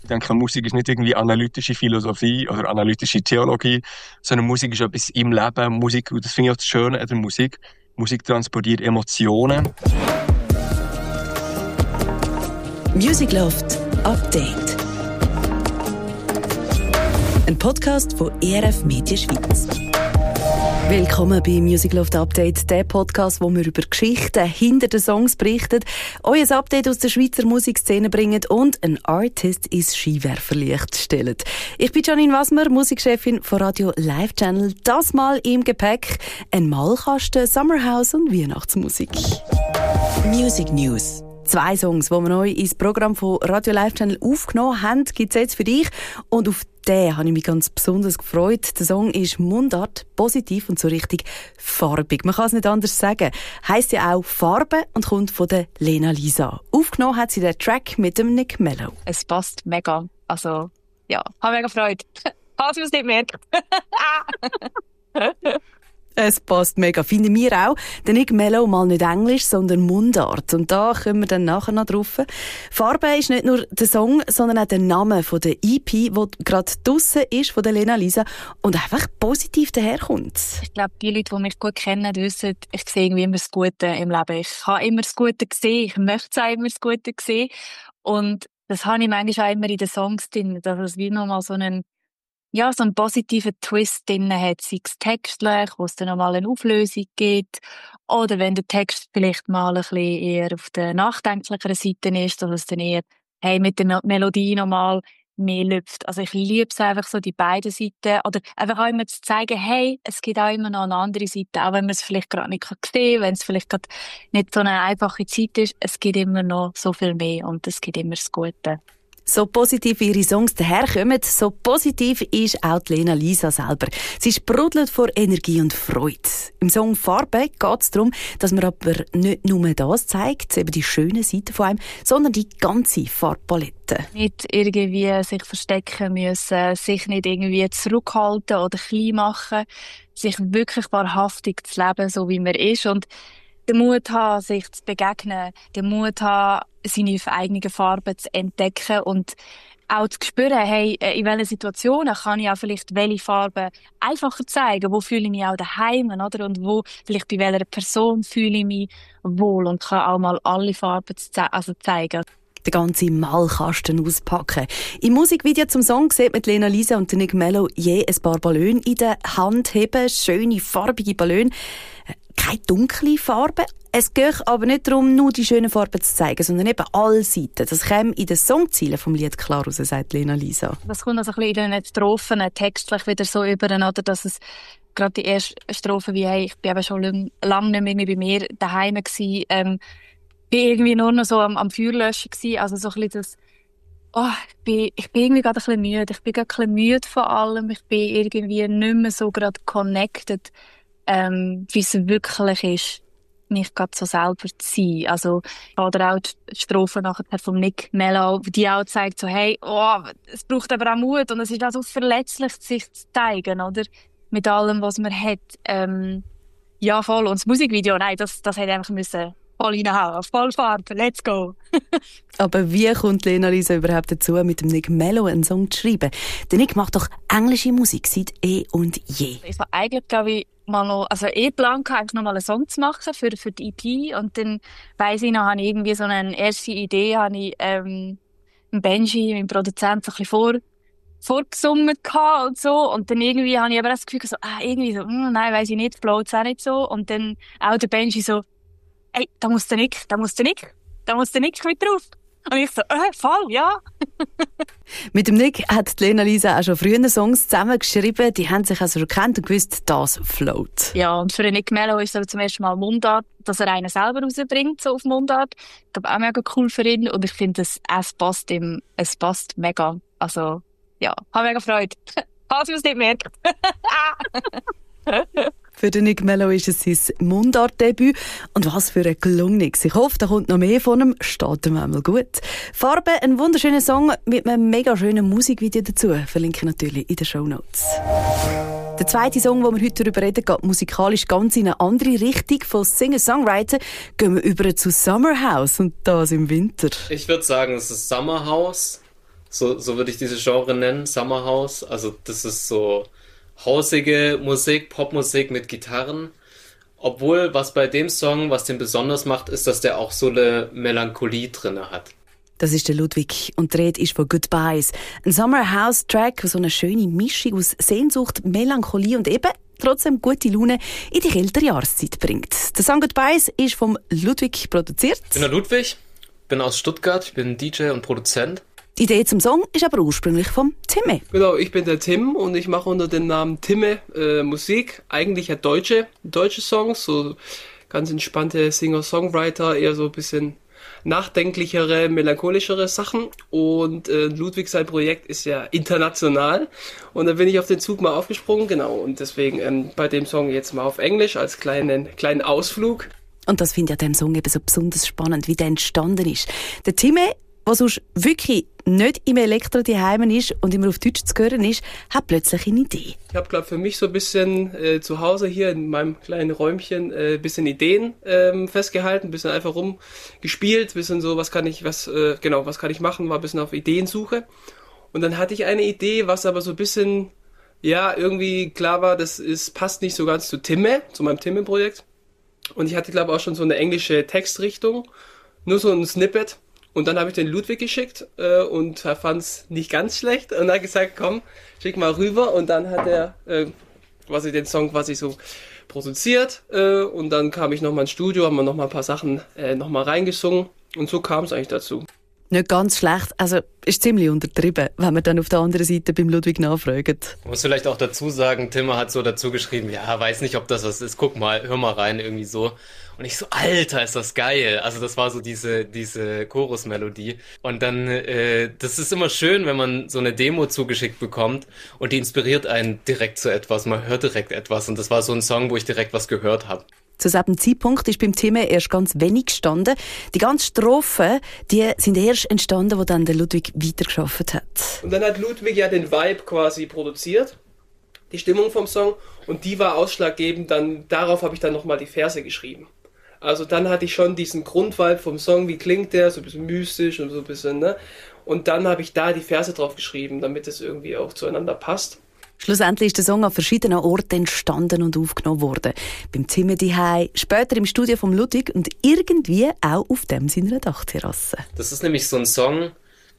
Ich denke, Musik ist nicht irgendwie analytische Philosophie oder analytische Theologie, sondern Musik ist etwas im Leben. Musik, und das finde ich auch das Schöne an der Musik. Musik transportiert Emotionen. Music Loft Update. Ein Podcast von ERF Media Schweiz. Willkommen bei Music Loft Update, der Podcast, wo wir über Geschichten hinter den Songs berichten, euch ein Update aus der Schweizer Musikszene bringen und einen Artist ins Skiwerferlicht stellen. Ich bin Janine Wasmer, Musikchefin von Radio Live Channel. Das Mal im Gepäck ein Malkasten, Summerhouse und Weihnachtsmusik. Music News. 2 Songs, die wir neu ins Programm von Radio Live Channel aufgenommen haben, gibt es jetzt für dich. Und auf den habe ich mich ganz besonders gefreut. Der Song ist Mundart, positiv und so richtig farbig. Man kann es nicht anders sagen. Heisst ja auch Farbe und kommt von der Lena Lisa. Aufgenommen hat sie den Track mit dem Nick Mello. Es passt mega. Also, ja, habe mega Freude. Falls man es nicht merkt. Es passt mega, finden wir auch. Der Nick Mello mal nicht Englisch, sondern Mundart. Und da kommen wir dann nachher noch drauf. Farbe ist nicht nur der Song, sondern auch der Name von der EP, die gerade draussen ist, von der Lena Lisa, und einfach positiv daherkommt. Ich glaube, die Leute, die mich gut kennen, wissen, ich sehe irgendwie immer das Gute im Leben. Ich habe immer das Gute gesehen, ich möchte auch immer das Gute sehen. Und das habe ich manchmal auch immer in den Songs drin, dass es wie nochmal so einen positiven Twist drin hat, sei es textlich, wo es dann nochmal eine Auflösung gibt, oder wenn der Text vielleicht mal ein bisschen eher auf der nachdenklicheren Seite ist, dass es dann eher, mit der Melodie nochmal mehr lüpft. Also ich liebe es einfach so, die beiden Seiten, oder einfach auch immer zu zeigen, es gibt auch immer noch eine andere Seite, auch wenn man es vielleicht gerade nicht sehen kann, wenn es vielleicht gerade nicht so eine einfache Zeit ist, es gibt immer noch so viel mehr und es gibt immer das Gute. So positiv ihre Songs daherkommen, so positiv ist auch die Lena Lisa selber. Sie sprudelt vor Energie und Freude. Im Song «Farbe» geht es darum, dass man aber nicht nur das zeigt, eben die schönen Seiten von einem, sondern die ganze Farbpalette. Nicht irgendwie sich verstecken müssen, sich nicht irgendwie zurückhalten oder klein machen, sich wirklich wahrhaftig zu leben, so wie man ist, und den Mut haben, sich zu begegnen, den Mut haben, seine eigenen Farben zu entdecken und auch zu spüren, in welchen Situationen kann ich auch vielleicht welche Farben einfacher zeigen, wo fühle ich mich auch daheim, oder? Und wo, vielleicht bei welcher Person fühle ich mich wohl und kann auch mal alle Farben zeigen. Den ganzen Malkasten auspacken. Im Musikvideo zum Song sieht man Lena Lisa und Nick Mello je ein paar Ballone in der Hand heben, schöne, farbige Ballone. Keine dunkle Farbe. Es geht aber nicht darum, nur die schönen Farben zu zeigen, sondern eben alle Seiten. Das käme in den Songzielen vom Lied klar raus, sagt Lena Lisa. Das kommt also ein bisschen in den Strophen textlich wieder so über, oder? Dass es gerade die erste Strophe wie, ich bin eben schon lange nicht mehr bei mir daheim gewesen, bin irgendwie nur noch so am Feuerlöschen gewesen, also so ein bisschen das, ich bin irgendwie gerade ein bisschen müde. Ich bin gerade ein bisschen müde von allem. Ich bin irgendwie nicht mehr so gerade connected, wie es wirklich ist, nicht gerade so selber zu sein. Also, oder auch die Strophe nachher von Nick Mello, die auch zeigt so, es braucht aber auch Mut und es ist auch so verletzlich, sich zu zeigen, oder? Mit allem, was man hat. Ja, voll. Und das Musikvideo, nein, das hätte einfach müssen voll reinhauen, voll Farbe, let's go. Aber wie kommt Lena Lisa überhaupt dazu, mit dem Nick Mello einen Song zu schreiben? Der Nick macht doch englische Musik seit und je. Ich war eigentlich, glaube ich, mal noch, Plan gehabt, eigentlich noch mal einen Song zu machen für die EP. Und dann weiss ich noch, habe ich irgendwie so eine erste Idee, habe ich, Benji, meinem Produzent, so ein bisschen vorgesungen gehabt und so. Und dann irgendwie habe ich aber das Gefühl, nein, weiss ich nicht, float's auch nicht so. Und dann auch der Benji so, da muss der Nick mit drauf. Und ich so, voll, ja. Mit dem Nick hat Lena Lisa auch schon früher Songs zusammengeschrieben. Die haben sich also erkannt und gewusst, das float. Ja, und für den Nick Mello ist es zum ersten Mal Mundart, dass er einen selber rausbringt, so auf Mundart. Ich glaube, auch mega cool für ihn. Und ich finde, es passt mega. Also, ja, habe mega Freude. Falls man es nicht merkt. Für den Nick Mello ist es sein Mundart-Debüt. Und was für ein gelungenes. Ich hoffe, da kommt noch mehr von ihm. Steht ihm einmal gut. Farbe, ein wunderschöner Song mit einem mega schönen Musikvideo dazu. Verlinke ich natürlich in den Shownotes. Der zweite Song, den wir heute darüber reden, geht musikalisch ganz in eine andere Richtung. Von Singer-Songwriter gehen wir über zu Summerhouse und das im Winter. Ich würde sagen, es ist Summerhouse. So würde ich diese Genre nennen, Summer House. Also das ist so hausige Musik, Popmusik mit Gitarren. Obwohl, was bei dem Song, was den besonders macht, ist, dass der auch so eine Melancholie drinne hat. Das ist der Ludwig und die Rede ist von Goodbyes. Ein Summer House Track, der so eine schöne Mischung aus Sehnsucht, Melancholie und eben trotzdem gute Laune in die kältere Jahreszeit bringt. Der Song Goodbyes ist vom Ludwig produziert. Ich bin der Ludwig, bin aus Stuttgart, ich bin DJ und Produzent. Die Idee zum Song ist aber ursprünglich vom Timme. Genau, ich bin der Tim und ich mache unter dem Namen Timme Musik. Eigentlich deutsche Songs, so ganz entspannte Singer-Songwriter, eher so ein bisschen nachdenklichere, melancholischere Sachen. Und Ludwig, sein Projekt ist ja international. Und da bin ich auf den Zug mal aufgesprungen, genau. Und deswegen bei dem Song jetzt mal auf Englisch als kleinen Ausflug. Und das finde ich an diesem Song eben so besonders spannend, wie der entstanden ist. Der Timme, der sonst wirklich nicht im Elektro daheim ist und immer auf Deutsch zu hören ist, hat plötzlich eine Idee. Ich habe, glaube für mich so ein bisschen zu Hause hier in meinem kleinen Räumchen ein bisschen Ideen festgehalten, ein bisschen einfach rumgespielt, ein bisschen so, was kann ich machen, war ein bisschen auf Ideensuche. Und dann hatte ich eine Idee, was aber so ein bisschen, ja, irgendwie klar war, passt nicht so ganz zu meinem Timme-Projekt. Und ich hatte, glaube auch schon so eine englische Textrichtung, nur so ein Snippet. Und dann habe ich den Ludwig geschickt und er fand es nicht ganz schlecht und hat gesagt, komm, schick mal rüber. Und dann hat er den Song quasi so produziert und dann kam ich nochmal ins Studio, haben wir nochmal ein paar Sachen nochmal reingesungen und so kam es eigentlich dazu. Nicht ganz schlecht, also ist ziemlich untertrieben, wenn man dann auf der anderen Seite beim Ludwig nachfragt. Ich muss vielleicht auch dazu sagen, Timmer hat so dazu geschrieben, ja, weiß nicht, ob das was ist, guck mal, hör mal rein, irgendwie so. Und ich so, Alter, ist das geil. Also das war so diese Chorusmelodie. Und dann, das ist immer schön, wenn man so eine Demo zugeschickt bekommt und die inspiriert einen direkt zu etwas, man hört direkt etwas. Und das war so ein Song, wo ich direkt was gehört habe. Zu diesem Zeitpunkt ist beim Timme erst ganz wenig gestanden. Die ganzen Strophen, die sind erst entstanden, wo dann der Ludwig weitergearbeitet hat. Und dann hat Ludwig ja den Vibe quasi produziert, die Stimmung vom Song, und die war ausschlaggebend. Darauf habe ich dann nochmal die Verse geschrieben. Also dann hatte ich schon diesen Grundvibe vom Song, wie klingt der, so ein bisschen mystisch und so ein bisschen, ne? Und dann habe ich da die Verse drauf geschrieben, damit es irgendwie auch zueinander passt. Schlussendlich ist der Song an verschiedenen Orten entstanden und aufgenommen worden. Beim Zimmer daheim, später im Studio vom Ludwig und irgendwie auch auf dem seiner Dachterrasse. Das ist nämlich so ein Song,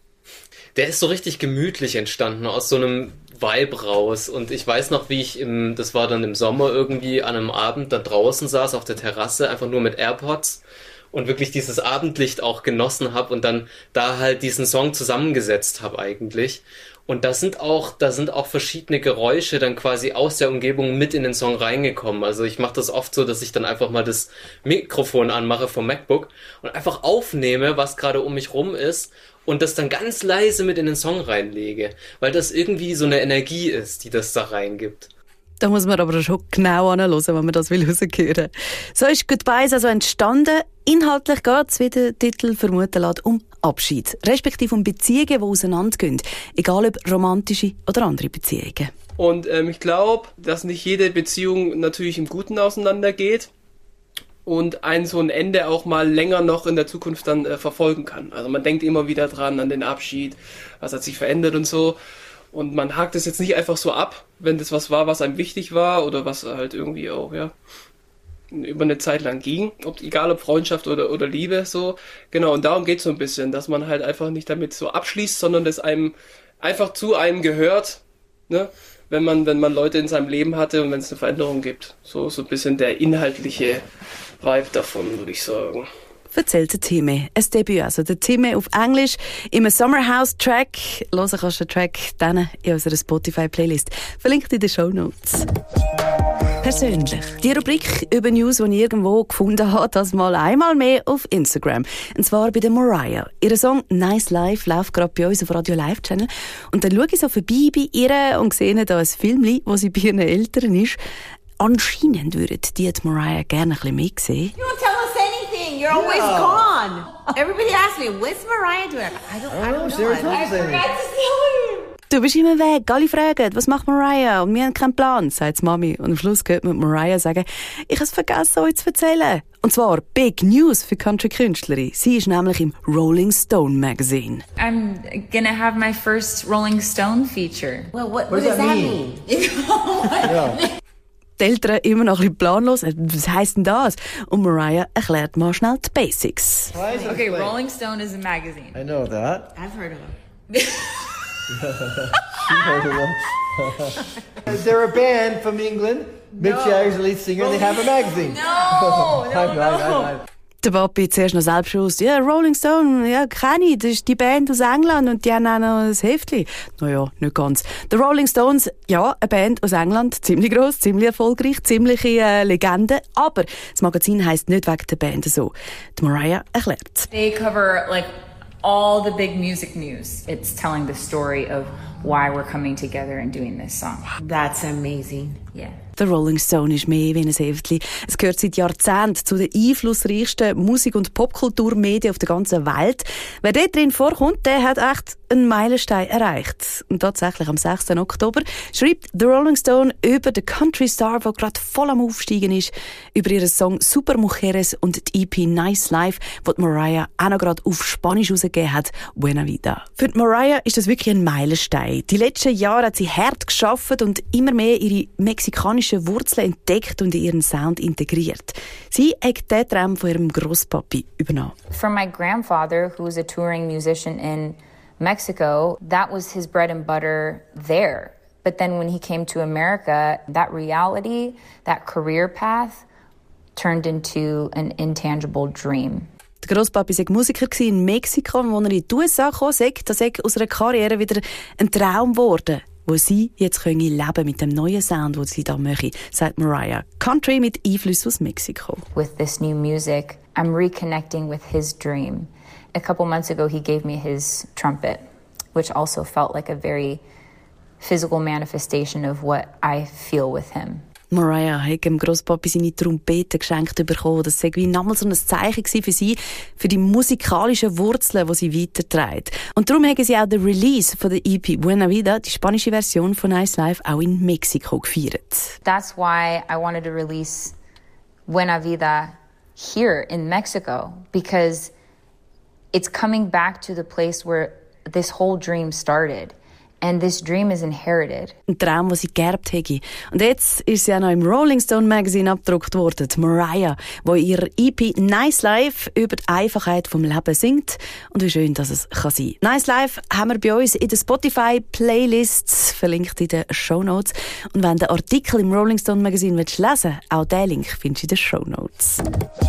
der ist so richtig gemütlich entstanden, aus so einem Vibe raus. Und ich weiß noch, wie ich das war dann im Sommer irgendwie an einem Abend da draußen saß auf der Terrasse, einfach nur mit AirPods und wirklich dieses Abendlicht auch genossen habe und dann da halt diesen Song zusammengesetzt habe eigentlich. Und da sind auch verschiedene Geräusche dann quasi aus der Umgebung mit in den Song reingekommen. Also ich mache das oft so, dass ich dann einfach mal das Mikrofon anmache vom MacBook und einfach aufnehme, was gerade um mich rum ist und das dann ganz leise mit in den Song reinlege, weil das irgendwie so eine Energie ist, die das da reingibt. Da muss man aber schon genau anhören, wenn man das raushören will. So ist Goodbyes also entstanden. Inhaltlich geht es, wie der Titel vermuten lässt, um Abschied, respektive um Beziehungen, die auseinandergehen. Egal ob romantische oder andere Beziehungen. Und ich glaube, dass nicht jede Beziehung natürlich im Guten auseinandergeht und so ein Ende auch mal länger noch in der Zukunft dann verfolgen kann. Also man denkt immer wieder dran an den Abschied, was hat sich verändert und so. Und man hakt es jetzt nicht einfach so ab, wenn das was war, was einem wichtig war oder was halt irgendwie auch, ja, über eine Zeit lang ging. Egal ob Freundschaft oder Liebe, so. Genau, und darum geht's so ein bisschen, dass man halt einfach nicht damit so abschließt, sondern dass einem einfach zu einem gehört, ne? Wenn man Leute in seinem Leben hatte und wenn es eine Veränderung gibt. So ein bisschen der inhaltliche Vibe davon, würde ich sagen. Erzählt der Timme. Ein Debüt, also der Timme auf Englisch, im Summer House Track. Hören kannst du den Track dann in unserer Spotify-Playlist. Verlinkt in den Shownotes. Persönlich. Die Rubrik über News, die ich irgendwo gefunden habe, das mal einmal mehr auf Instagram. Und zwar bei der Mariah. Ihr Song «Nice Life» läuft gerade bei uns auf Radio Live Channel. Und dann schaue ich so vorbei bei ihr und sehe da ein Filmchen, wo sie bei ihren Eltern ist. Anscheinend würde die Mariah gerne ein bisschen mehr sehen. You're always gone. Everybody asks me, what's Mariah doing? I don't know. Sarah told us anything. I forgot to tell you. Du bist immer weg, alle fragen, was macht Mariah? Und wir haben keinen Plan, sagt die Mami. Und am Schluss hört man Mariah sagen, ich habe es vergessen, euch zu erzählen. Und zwar Big News für Country-Künstlerin. Sie ist nämlich im Rolling Stone Magazine. I'm gonna have my first Rolling Stone feature. Well, what does that mean? Die Eltern immer noch ein bisschen planlos. Was heisst denn das? Und Mariah erklärt mal schnell die Basics. Okay, Rolling Stone is a magazine. I know that. I've heard of them. They're a band from England. Mick Jagger's the lead singer, and they have a magazine. No. Der Papi zuerst noch selbstbewusst. Ja, Rolling Stone, ja, kenne ich. Das ist die Band aus England und die haben auch noch ein Heftchen. Naja, nicht ganz. The Rolling Stones, ja, eine Band aus England. Ziemlich gross, ziemlich erfolgreich, ziemliche Legende. Aber das Magazin heisst nicht wegen der Band so. Die Mariah erklärt. They cover like all the big music news. It's telling the story of why we're coming together and doing this song. That's amazing. Yeah. Der Rolling Stone ist mehr wie ein Heftchen. Es gehört seit Jahrzehnten zu den einflussreichsten Musik- und Popkulturmedien auf der ganzen Welt. Wer dort drin vorkommt, der hat echt einen Meilenstein erreicht. Und tatsächlich am 6. Oktober schreibt The Rolling Stone über den Country-Star, der gerade voll am Aufsteigen ist, über ihren Song Super Mujeres und die EP Nice Life, die Mariah auch noch gerade auf Spanisch rausgegeben hat, Buena Vida. Für die Mariah ist das wirklich ein Meilenstein. Die letzten Jahre hat sie hart gearbeitet und immer mehr ihre mexikanischen Wurzeln entdeckt und in ihren Sound integriert. Sie hat den Traum von ihrem Grosspapi übernommen. From my grandfather, who was a touring musician in Mexico, that was his bread and butter there. But then when he came to America, that reality, that career path turned into an intangible dream. Der Grosspapi war Musiker in Mexiko, und als er in die USA kam, das sei aus einer Karriere wieder ein Traum geworden, wo sie jetzt leben mit dem neuen Sound, den sie da möchte, sagt Mariah. Country mit Einflüssen aus Mexiko. With this new music, I'm reconnecting with his dream. A couple months ago, he gave me his trumpet, which also felt like a very physical manifestation of what I feel with him. Mariah hat dem Grosspapi seine Trompete geschenkt bekommen. Das war wie damals so ein Zeichen für sie, für die musikalischen Wurzeln, die sie weiterträgt. Und darum haben sie auch den Release von der EP Buena Vida, die spanische Version von Nice Life, auch in Mexiko gefeiert. That's why I wanted to release Buena Vida here in Mexico, because it's coming back to the place where this whole dream started. And this dream is inherited. Ein Traum, den sie geerbt hätte. Und jetzt ist sie auch noch im Rolling Stone Magazine abgedruckt worden. Die Mariah, die in ihrer EP Nice Life über die Einfachheit vom Leben singt. Und wie schön, dass es kann sein. Nice Life haben wir bei uns in den Spotify-Playlists, verlinkt in den Shownotes. Und wenn du den Artikel im Rolling Stone Magazine lesen willst, auch den Link findest du in den Shownotes.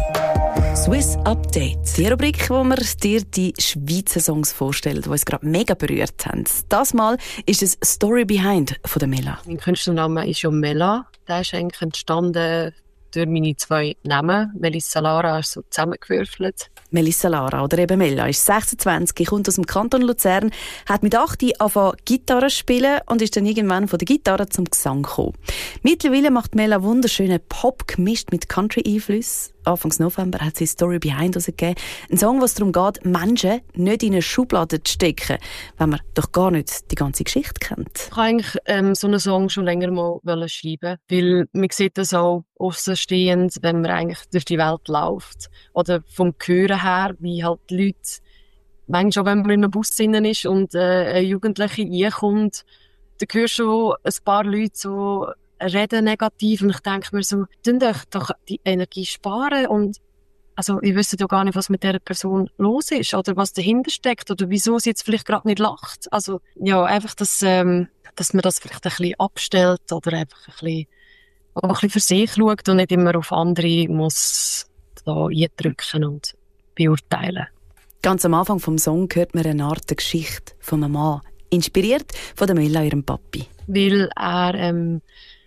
Swiss Update. Die Rubrik, wo wir dir die Schweizer Songs vorstellen, die uns gerade mega berührt haben. Das Mal ist es Story Behind von der Mela. Mein Künstlername ist ja Mela. Der ist eigentlich entstanden durch meine zwei Namen. Melissa Lara ist so zusammengewürfelt. Melissa Lara, oder eben Mela, ist 26, kommt aus dem Kanton Luzern, hat mit 8 angefangen Gitarre zu spielen und ist dann irgendwann von der Gitarre zum Gesang gekommen. Mittlerweile macht Mela wunderschönen Pop gemischt mit Country-Einflüssen. Anfang November hat sie Story Behind rausgegeben. Ein Song, was darum geht, Menschen nicht in eine Schublade zu stecken, wenn man doch gar nicht die ganze Geschichte kennt. Ich wollte eigentlich so einen Song schon länger mal schreiben, weil man sieht das auch außenstehend, wenn man eigentlich durch die Welt läuft. Oder vom Hören her, wie halt die Leute, manchmal auch wenn man in einem Bus drin ist und ein Jugendlicher reinkommt, dann hörst du ein paar Leute so reden negativ und ich denke mir so, tun euch doch die Energie sparen und also ich wüsste ja gar nicht, was mit dieser Person los ist oder was dahinter steckt oder wieso sie jetzt vielleicht gerade nicht lacht. Also ja, einfach, dass man das vielleicht ein bisschen abstellt oder einfach ein bisschen für sich schaut und nicht immer auf andere muss da eindrücken und beurteilen. Ganz am Anfang vom Song hört man eine Art Geschichte von einem Mann, inspiriert von der Mela, ihrem Papi. Weil er eine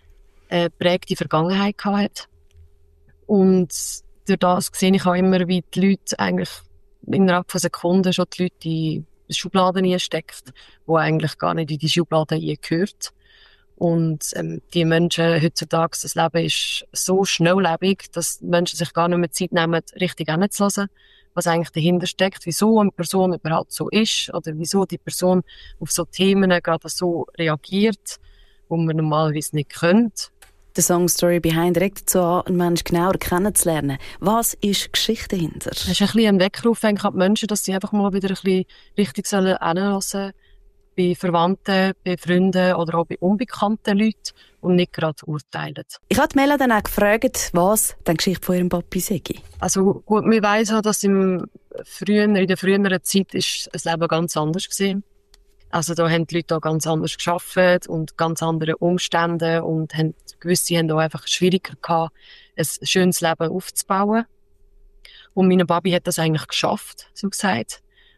prägte Vergangenheit hatte. Und durch das sehe ich auch immer, wie die Leute eigentlich innerhalb von Sekunden schon die Leute in Schubladen einsteckt, die eigentlich gar nicht in die Schubladen gehört. Und die Menschen heutzutage, das Leben ist so schnelllebig, dass Menschen sich gar nicht mehr Zeit nehmen, richtig hinzulassen, was eigentlich dahinter steckt, wieso eine Person überhaupt so ist oder wieso die Person auf so Themen gerade so reagiert, wo man normalerweise nicht könnte. Der Song «Story Behind» regt dazu an, einen Menschen genauer kennenzulernen. Was ist die Geschichte dahinter? Es ist ein bisschen ein Weckruf an die Menschen, dass sie einfach mal wieder ein bisschen richtig hinhören sollen, bei Verwandten, bei Freunden oder auch bei unbekannten Leuten und nicht gerade urteilen. Ich habe Mela dann auch gefragt, was die Geschichte von ihrem Papi sei. Also gut, wir weiss auch, dass in der früheren Zeit ist das Leben ganz anders gewesen. Also da haben die Leute auch ganz anders gearbeitet und ganz andere Umstände und gewisse haben auch einfach schwieriger gehabt, ein schönes Leben aufzubauen. Und mein Papi hat das eigentlich geschafft, so gesagt.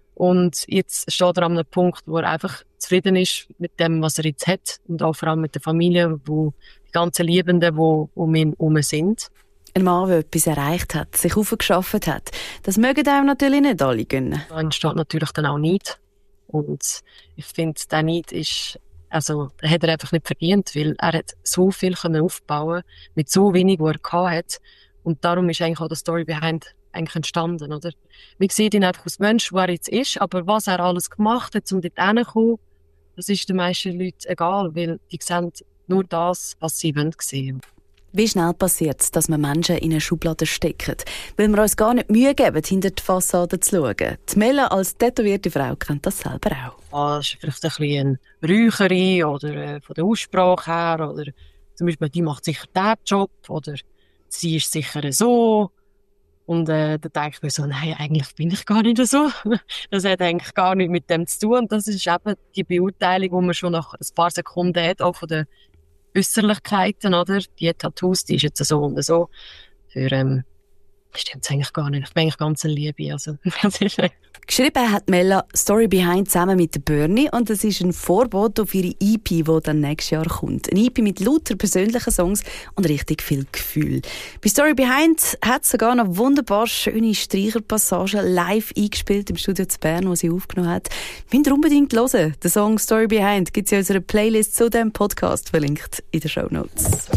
Und jetzt steht er an einem Punkt, wo er einfach zufrieden ist mit dem, was er jetzt hat und auch vor allem mit der Familie, wo die ganzen Liebenden, die um ihn herum sind. Ein Mann, der etwas erreicht hat, sich aufgeschafft hat, das mögen einem natürlich nicht alle gönnen. Da entsteht natürlich dann auch Neid. Und ich finde, der Neid ist, also, den hat er einfach nicht verdient, weil er hat so viel aufbauen mit so wenig, was er hatte. Und darum ist eigentlich auch die Story Behind eigentlich entstanden, oder? Wir sehen ihn einfach als Mensch, wo er jetzt ist, aber was er alles gemacht hat, um dort hinzukommen, das ist den meisten Leuten egal, weil die sehen nur das, was sie sehen wollen. Wie schnell passiert es, dass wir Menschen in eine Schublade stecken, weil wir uns gar nicht Mühe geben, hinter die Fassade zu schauen? Die Mela als tätowierte Frau kennt das selber auch. Das ist vielleicht ein bisschen eine Räucherin oder von der Aussprache her oder zum Beispiel, die macht sicher diesen Job oder sie ist sicher so. Und dann denke ich mir so, nein, eigentlich bin ich gar nicht so. Das hat eigentlich gar nichts mit dem zu tun. Und das ist eben die Beurteilung, die man schon nach ein paar Sekunden hat, auch von den Äußerlichkeiten, oder? Die Tattoos, die ist jetzt so und so. Für, stimmt's eigentlich gar nicht. Ich bin eigentlich ganz eine Liebe, also. Geschrieben hat Mela «Story Behind» zusammen mit der Bernie und es ist ein Vorbote auf ihre EP, die dann nächstes Jahr kommt. Eine EP mit lauter persönlichen Songs und richtig viel Gefühl. Bei «Story Behind» hat es sogar noch wunderbar schöne Streicherpassagen live eingespielt im Studio zu Bern, wo sie aufgenommen hat. Müsst ihr unbedingt hören. Den Song «Story Behind» gibt es in unserer Playlist zu diesem Podcast, verlinkt in den Shownotes.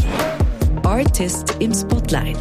Artist im Spotlight.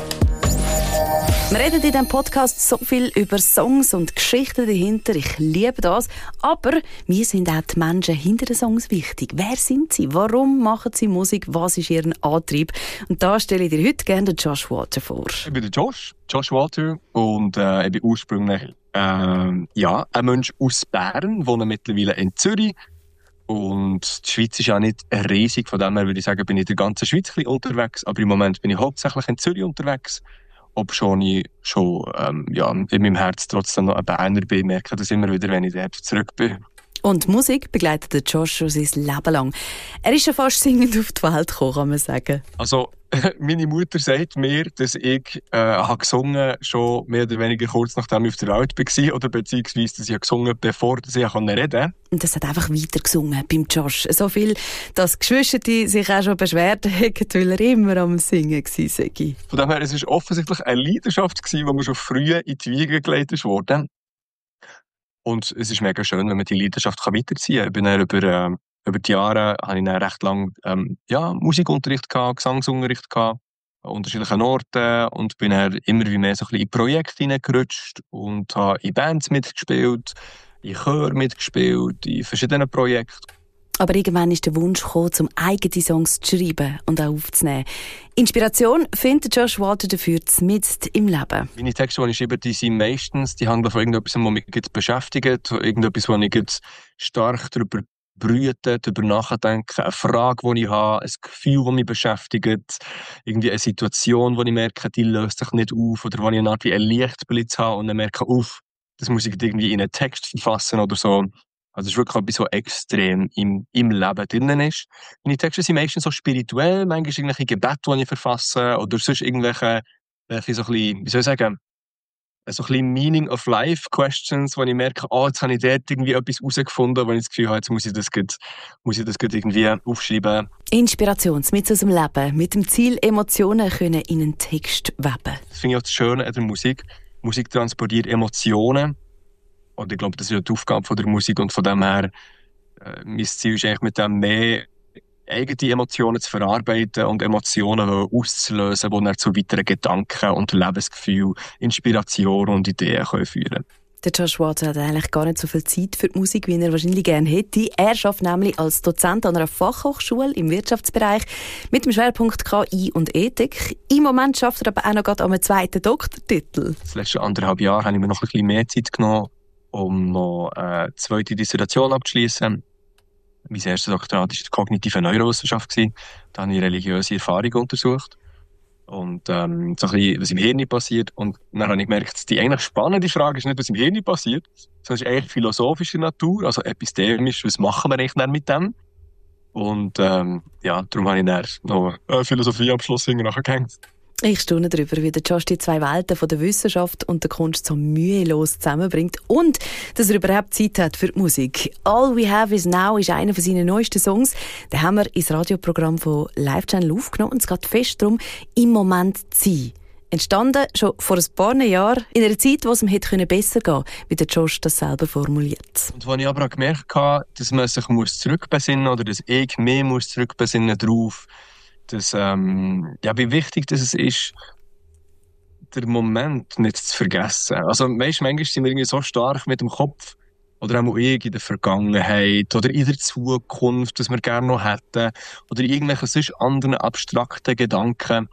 Wir reden in diesem Podcast so viel über Songs und Geschichten dahinter. Ich liebe das. Aber mir sind auch die Menschen hinter den Songs wichtig. Wer sind sie? Warum machen sie Musik? Was ist ihr Antrieb? Und da stelle ich dir heute gerne Josh Walter vor. Ich bin der Josh Walter und ich bin ursprünglich ein Mensch aus Bern, wohne mittlerweile in Zürich. Und die Schweiz ist ja nicht riesig, von dem her würde ich sagen, bin ich in der ganzen Schweiz ein bisschen unterwegs. Aber im Moment bin ich hauptsächlich in Zürich unterwegs. Obschon ich schon in meinem Herz trotzdem noch ein Berner bin, merke das immer wieder, wenn ich dort zurück bin. Und Musik begleitet Josh schon sein Leben lang. Er ist schon fast singend auf die Welt gekommen, kann man sagen. Also, meine Mutter sagt mir, dass ich habe gesungen schon mehr oder weniger kurz nachdem ich auf der Welt war, oder beziehungsweise, dass ich gesungen habe, bevor ich reden konnte. Und das hat einfach weiter gesungen beim Josh. So viel, dass die Geschwister sich auch schon beschwert haben, weil er immer am Singen war. Von dem her, es war offensichtlich eine Leidenschaft, die mir schon früh in die Wiege gelegt wurde. Und es ist mega schön, wenn man die Leidenschaft weiterziehen kann. Ich bin dann über die Jahre habe ich dann recht lang Musikunterricht gehabt, Gesangsunterricht gehabt, an unterschiedlichen Orten und bin dann immer wie mehr so ein bisschen in Projekte hineingerutscht und habe in Bands mitgespielt, in Chören mitgespielt, in verschiedenen Projekten. Aber irgendwann ist der Wunsch gekommen, um eigene Songs zu schreiben und auch aufzunehmen. Inspiration findet Josh Walter dafür mitten im Leben. Meine Texte, die ich schreibe, die sind meistens, die handeln von irgendetwas, was mich beschäftigt, irgendetwas, wo ich stark darüber brüte, darüber nachdenke, eine Frage, die ich habe, ein Gefühl, das mich beschäftigt, irgendwie eine Situation, wo ich merke, die löst sich nicht auf, oder wo ich eine Art wie ein Lichtblitz habe und dann merke, das muss ich irgendwie in einen Text verfassen oder so. Also es ist wirklich etwas, was extrem im Leben drinnen ist. Meine Texte sind meistens so spirituell, manchmal irgendwelche Gebete, die ich verfasse, oder sonst irgendwelche so ein bisschen, wie soll ich sagen, so ein bisschen Meaning of Life Questions, wo ich merke, jetzt habe ich dort irgendwie etwas herausgefunden, wo ich das Gefühl habe, jetzt muss ich das gut irgendwie aufschreiben. Inspiration mit aus dem Leben, mit dem Ziel, Emotionen können in einen Text weben. Das finde ich auch das Schöne an der Musik. Musik transportiert Emotionen. Und ich glaube, das ist ja die Aufgabe von der Musik und von dem her, mein Ziel ist eigentlich mit dem mehr eigene Emotionen zu verarbeiten und Emotionen auszulösen, die dann zu weiteren Gedanken und Lebensgefühl, Inspiration und Ideen führen können. Der Josh Waters hat eigentlich gar nicht so viel Zeit für die Musik, wie er wahrscheinlich gerne hätte. Er arbeitet nämlich als Dozent an einer Fachhochschule im Wirtschaftsbereich mit dem Schwerpunkt KI und Ethik. Im Moment arbeitet er aber auch noch gerade an einem zweiten Doktortitel. Das letzte 1,5 Jahre habe ich mir noch ein bisschen mehr Zeit genommen, um noch eine zweite Dissertation abzuschließen. Mein erstes Doktorat war die kognitive Neurowissenschaft. Da habe ich religiöse Erfahrungen untersucht. Und so ein bisschen, was im Hirn passiert. Und dann habe ich gemerkt, die eigentlich spannende Frage ist nicht, was im Hirn passiert, sondern es ist eigentlich philosophischer Natur, also epistemisch, was machen wir eigentlich dann mit dem? Und darum habe ich dann noch einen Philosophieabschluss nachgehängt. Ich staune darüber, wie der Josh die zwei Welten von der Wissenschaft und der Kunst so mühelos zusammenbringt und dass er überhaupt Zeit hat für die Musik. All We Have Is Now ist einer von seinen neuesten Songs. Den haben wir ins Radioprogramm von Live Channel aufgenommen und es geht fest darum, im Moment zu sein. Entstanden schon vor ein paar Jahren, in einer Zeit, wo es ihm hätte besser gehen können, wie der Josh das selber formuliert. Und wo ich aber auch gemerkt habe, dass man sich zurückbesinnen muss oder dass ich mehr zurückbesinnen drauf, dass, wie wichtig das ist, den Moment nicht zu vergessen. Also, manchmal sind wir irgendwie so stark mit dem Kopf oder auch in der Vergangenheit oder in der Zukunft, dass wir gerne noch hätten oder irgendwelche sonst anderen abstrakten Gedanken.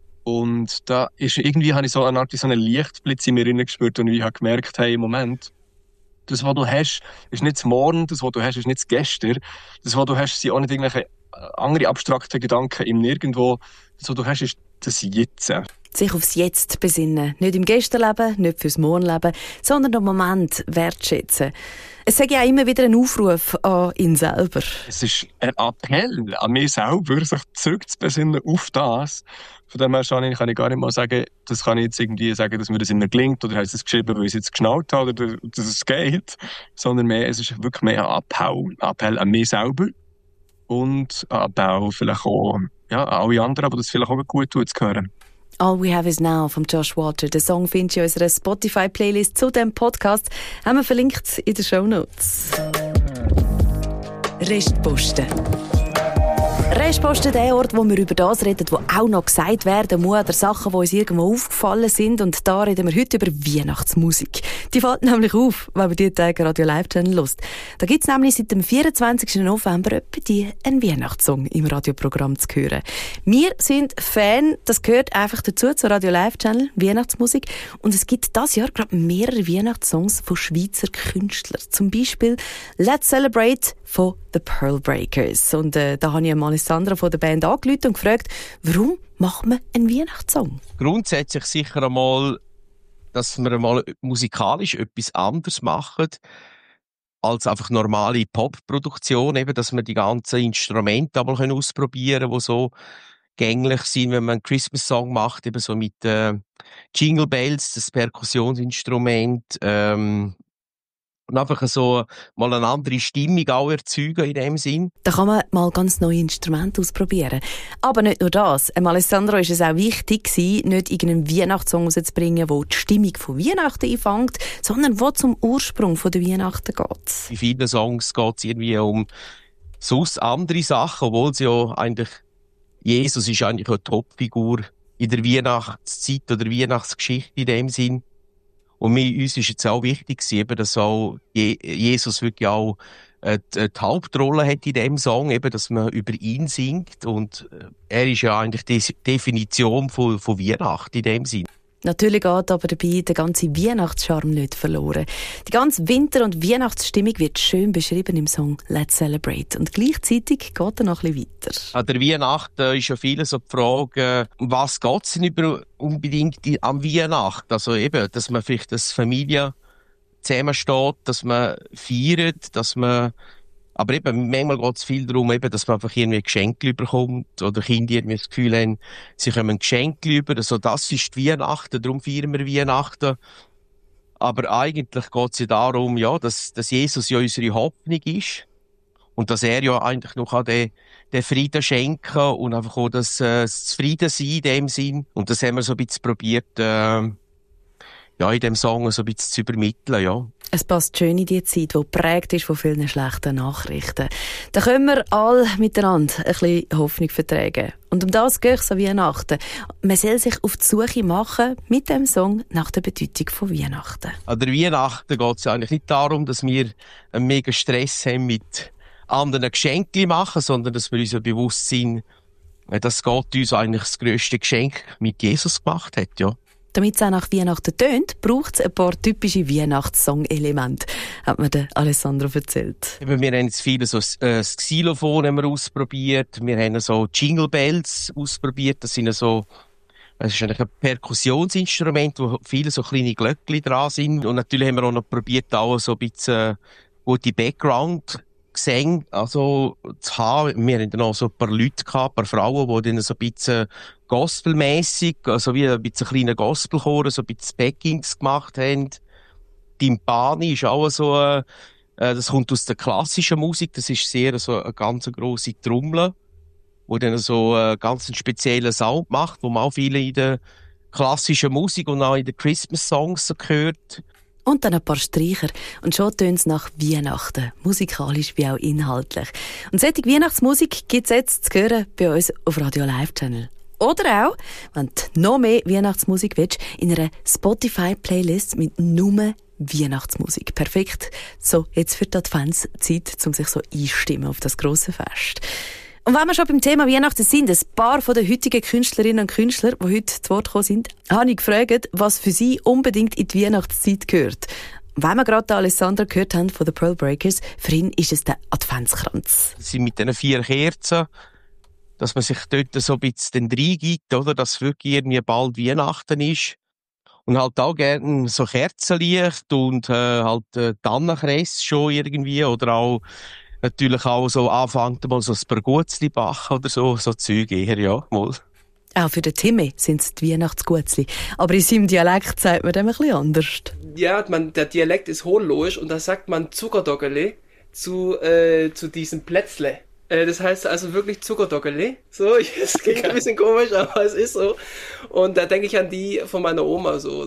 Und da ist irgendwie, habe ich so eine Art wie so einen Lichtblitz in mir gespürt und ich habe gemerkt, hey, Moment, das, was du hast, ist nicht das Morgen, das, was du hast, ist nicht das Gestern. Das, was du hast, sind auch nicht irgendwelche andere abstrakte Gedanken im Nirgendwo. Das, was du hast, ist das Jetzt. Sich aufs Jetzt besinnen. Nicht im Gestern leben, nicht fürs Morgen leben, sondern den Moment wertschätzen. Es sage ja immer wieder ein Aufruf an ihn selber. Es ist ein Appell an mich selber, sich zurückzubesinnen auf das. Von dem her kann ich gar nicht mal sagen, das kann ich jetzt irgendwie sagen, dass mir das immer gelingt, oder heißt es geschrieben, weil ich es jetzt geschnallt habe, oder dass es geht. Sondern mehr, es ist wirklich mehr ein Appell an mich selber. Und ein Appell vielleicht auch an alle anderen, aber das vielleicht auch gut tut zu hören. All We Have Is Now von Josh Waters. Den Song findest du in unserer Spotify-Playlist zu diesem Podcast. Haben wir verlinkt in den Shownotes. Restposten. Restposten, der Ort, wo wir über das reden, was auch noch gesagt werden muss, oder Sachen, die uns irgendwo aufgefallen sind. Und da reden wir heute über Weihnachtsmusik. Die fällt nämlich auf, wenn man diese Tage Radio Live Channel hört. Da gibt es nämlich seit dem 24. November etwa einen Weihnachtssong im Radioprogramm zu hören. Wir sind Fan, das gehört einfach dazu, zur Radio Live Channel, Weihnachtsmusik. Und es gibt dieses Jahr gerade mehrere Weihnachtssongs von Schweizer Künstlern. Zum Beispiel Let's Celebrate von The Pearl Breakers. Und da habe ich Alessandra von der Band angerufen und gefragt, warum macht man einen Weihnachtssong? Grundsätzlich sicher einmal, dass wir einmal musikalisch etwas anderes machen als einfach normale Pop-Produktion, eben, dass wir die ganzen Instrumente einmal ausprobieren können, die so gänglich sind, wenn man einen Christmas-Song macht, eben so mit Jingle Bells, das Perkussionsinstrument, und einfach so mal eine andere Stimmung auch erzeugen in dem Sinn. Da kann man mal ganz neue Instrumente ausprobieren. Aber nicht nur das. Alessandro war es auch wichtig, nicht irgendeinen Weihnachtssong rauszubringen, der die Stimmung von Weihnachten einfängt, sondern der zum Ursprung der Weihnachten geht. In vielen Songs geht es irgendwie um sonst andere Sachen, obwohl es ja eigentlich Jesus ist eigentlich eine Topfigur in der Weihnachtszeit oder Weihnachtsgeschichte in dem Sinn. Und uns ist jetzt auch wichtig, eben, dass auch Jesus wirklich auch die Hauptrolle hat in dem Song, eben, dass man über ihn singt. Und er ist ja eigentlich die Definition von Weihnachten in dem Sinn. Natürlich geht aber dabei der ganze Weihnachtscharme nicht verloren. Die ganze Winter- und Weihnachtsstimmung wird schön beschrieben im Song Let's Celebrate. Und gleichzeitig geht er noch ein bisschen weiter. An der Weihnachten ist ja viele so die Frage, um was geht es denn unbedingt am Weihnachten? Also eben, dass man vielleicht als Familie zusammensteht, dass man feiert, dass man... Aber eben, manchmal geht es viel darum, eben, dass man einfach irgendwie Geschenke bekommt oder Kinder irgendwie das Gefühl haben, sie kommen ein Geschenk über. Also das ist die Weihnachten, darum feiern wir Weihnachten. Aber eigentlich geht es ja darum, ja, dass Jesus ja unsere Hoffnung ist und dass er ja eigentlich noch den Frieden schenken und einfach auch das Zufrieden sein in dem Sinn. Und das haben wir so ein bisschen probiert, in dem Song so ein bisschen zu übermitteln, ja. Es passt schön in die Zeit, die geprägt ist von vielen schlechten Nachrichten. Da können wir alle miteinander ein bisschen Hoffnung vertragen. Und um das geht es an Weihnachten. Man soll sich auf die Suche machen mit dem Song nach der Bedeutung von Weihnachten. An der Weihnachten geht es ja eigentlich nicht darum, dass wir einen mega Stress haben mit anderen Geschenken machen, sondern dass wir uns ja bewusst sind, dass Gott uns eigentlich das grösste Geschenk mit Jesus gemacht hat, ja. Damit es auch nach Weihnachten tönt, braucht es ein paar typische Weihnachtssong-Elemente, hat mir der Alessandro erzählt. Wir haben jetzt viele so das Xylophon haben wir ausprobiert, wir haben so Jingle Bells ausprobiert, das sind so, es ist eigentlich ein Perkussionsinstrument, wo viele so kleine Glöckchen dran sind. Und natürlich haben wir auch noch probiert, auch so ein bisschen gute Background-Gesänge also zu haben. Wir hatten dann auch so ein paar Leute gehabt, ein paar Frauen, die dann so ein bisschen gospelmässig, also wie ein bisschen kleiner Gospelchor, so ein bisschen Backings gemacht haben. Timpani ist auch so, das kommt aus der klassischen Musik, das ist sehr so eine ganz grosse Trommel, wo dann so einen ganz speziellen Sound macht, wo man auch viele in der klassischen Musik und auch in den Christmas-Songs so hört. Und dann ein paar Streicher. Und schon tönt es nach Weihnachten. Musikalisch wie auch inhaltlich. Und solche Weihnachtsmusik gibt es jetzt zu hören bei uns auf Radio Live Channel. Oder auch, wenn du noch mehr Weihnachtsmusik willst, in einer Spotify-Playlist mit nur Weihnachtsmusik. Perfekt. So, jetzt für die Adventszeit, um sich so einstimmen auf das grosse Fest. Und wenn wir schon beim Thema Weihnachten sind, ein paar von den heutigen Künstlerinnen und Künstler, die heute zu Wort gekommen sind, habe ich gefragt, was für sie unbedingt in die Weihnachtszeit gehört. Wenn wir gerade Alessandro gehört haben von den Pearl Breakers, für ihn ist es der Adventskranz. Sie sind mit diesen 4 Kerzen, dass man sich dort so ein bisschen reingibt, oder? Dass wirklich irgendwie bald Weihnachten ist. Und halt auch gerne so Kerzenlicht und halt Tannenkress schon irgendwie. Oder auch natürlich auch so anfängt mal so ein paar Gutzli backen oder so Zeug eher, ja, mal. Auch für den Timmy sind es die Weihnachtsgutzli. Aber in seinem Dialekt sagt man dem ein bisschen anders. Ja, der Dialekt ist hohenloisch und da sagt man Zuckerdoggeli zu diesem Plätzle. Das heißt also wirklich Zuckerdoggeli. So, es klingt ein bisschen komisch, aber es ist so. Und da denke ich an die von meiner Oma so.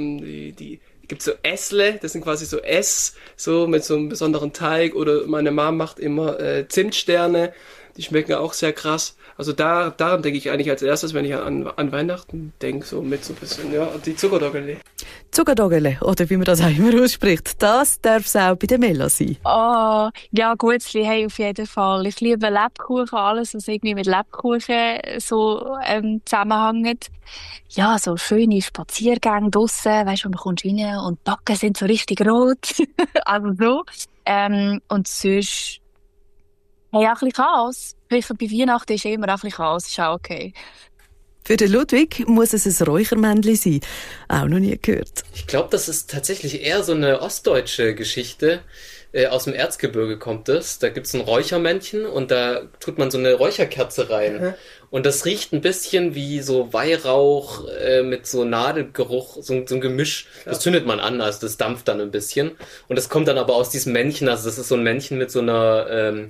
Die gibt so Essle, das sind quasi so Ess, so mit so einem besonderen Teig. Oder meine Mom macht immer Zimtsterne, die schmecken auch sehr krass. Also daran denke ich eigentlich als erstes, wenn ich an Weihnachten denke, so mit so ein bisschen, ja, die Zuckerdoggeli. Zuckerdoggeli, oder wie man das auch immer ausspricht, das darf es auch bei der Mella sein. Oh, ja, Gutzli, hey, auf jeden Fall. Ich liebe Lebkuchen, alles, was irgendwie mit Lebkuchen so zusammenhängt. Ja, so schöne Spaziergänge draussen, weißt du, man kommt rein und die Backen sind so richtig rot. Also so. Und sonst, hey, auch ein bisschen Chaos. Bei Weihnachten ist immer ein bisschen Chaos, ist auch okay. Für den Ludwig muss es ein Räuchermännchen sein. Auch noch nie gehört. Ich glaube, das ist tatsächlich eher so eine ostdeutsche Geschichte. Aus dem Erzgebirge kommt es. Da gibt's ein Räuchermännchen und da tut man so eine Räucherkerze rein. Mhm. Und das riecht ein bisschen wie so Weihrauch mit so Nadelgeruch, so ein Gemisch. Das zündet man an, also das dampft dann ein bisschen. Und das kommt dann aber aus diesem Männchen, also das ist so ein Männchen mit so einer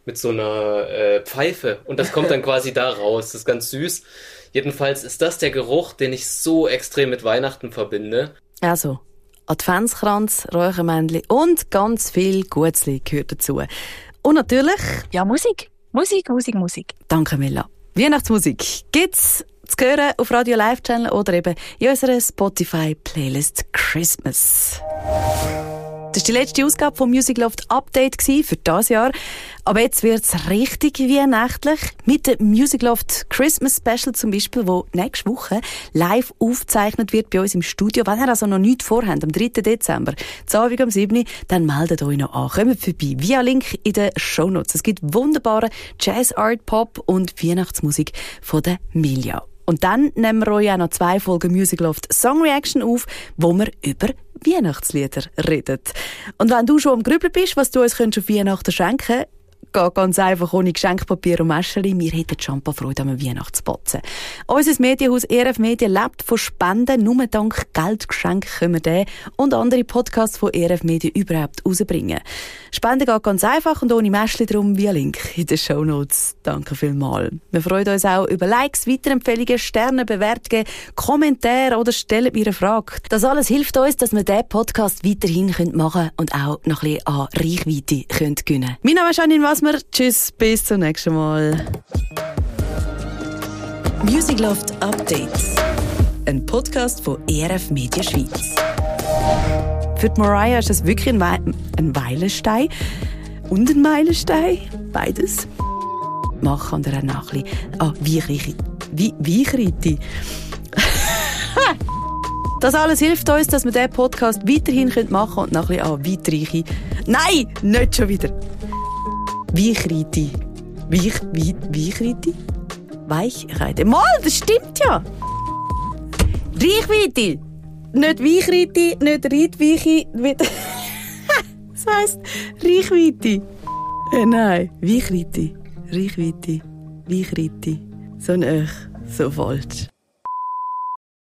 Pfeife. Und das kommt dann quasi da raus. Das ist ganz süß. Jedenfalls ist das der Geruch, den ich so extrem mit Weihnachten verbinde. Also, Adventskranz, Räuchermännchen und ganz viel Gutzli gehört dazu. Und natürlich... Ja, Musik. Musik. Danke, Mella. Weihnachtsmusik gibt's zu hören auf Radio Live Channel oder eben in unserer Spotify-Playlist Christmas. Das war die letzte Ausgabe von Music Loft Update für dieses Jahr. Aber jetzt wird's richtig weihnachtlich mit dem Music Loft Christmas Special zum Beispiel, wo nächste Woche live aufgezeichnet wird bei uns im Studio. Wenn ihr also noch nichts vorhabt, am 3. Dezember, zu Abend am 7., dann meldet euch noch an. Kommt vorbei via Link in den Shownotes. Es gibt wunderbare Jazz, Art, Pop und Weihnachtsmusik von der Milja. Und dann nehmen wir euch auch noch 2 Folgen Music Loft Song Reaction auf, wo wir über Weihnachtslieder reden. Und wenn du schon am Grübeln bist, was du uns auf Weihnachten schenken könntest, geht ganz einfach ohne Geschenkpapier und Mäscheli. Wir hätten schon Freude am Weihnachtsbotzen. Unser Medienhaus ERF Medien lebt von Spenden. Nur dank Geldgeschenken können wir den und andere Podcasts von ERF Medien überhaupt rausbringen. Spenden geht ganz einfach und ohne Mäschli, drum wie ein Link in den Shownotes. Danke vielmals. Wir freuen uns auch über Likes, Weiterempfehlungen, Sterne, Bewertungen, Kommentare oder stellen mir eine Frage. Das alles hilft uns, dass wir diesen Podcast weiterhin machen können und auch noch ein bisschen an Reichweite gewinnen können. Mein Name ist Janine Wasmer. Tschüss, bis zum nächsten Mal. Music Loft Updates. Ein Podcast von ERF Media Schweiz. Für die Mariah ist das wirklich ein Meilenstein und ein Meilenstein. Beides. Mach kann dir auch noch ein bisschen Weichreite. Das alles hilft uns, dass wir diesen Podcast weiterhin machen können und noch ein bisschen an Weitreiche. Nein, nicht schon wieder. Weichreite. Weichreite? Weichreite. Mal, das stimmt ja. Reichweite. Nicht Weichreite, nicht Reitweiche. Das heisst Reichweite. Nein, Weichreite. Reichweite. Weichreite. So nicht, so falsch.